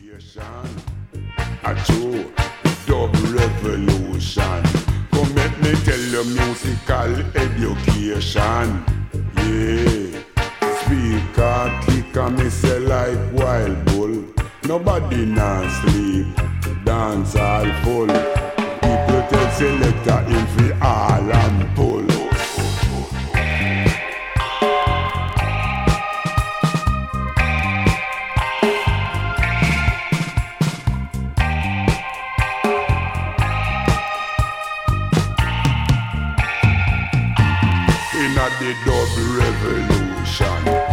A true dub revolution. Come let me tell you musical education. Yeah. Speaker kick and me say like wild bull. Nobody not sleep, dance all full. People tell selector in free all and pull. The dub revolution.